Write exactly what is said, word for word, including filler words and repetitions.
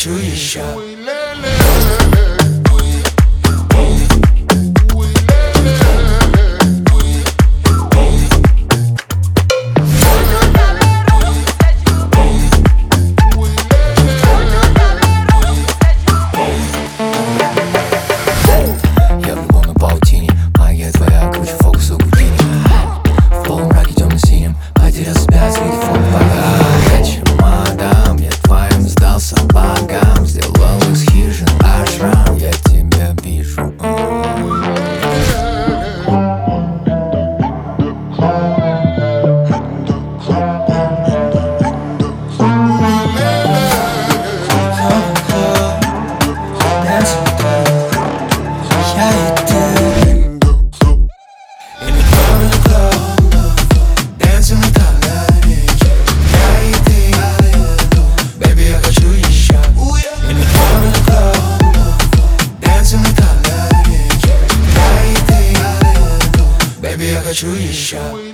хочу еще. Я в любовной паутине, магия твоя круче фокуса Гудини. В полумраке темно-синим потерял себя среди фон богаче. Мадам, я твоим сдался богам, сделал из хижин ашрам. Я тебя вижу. Я хочу еще.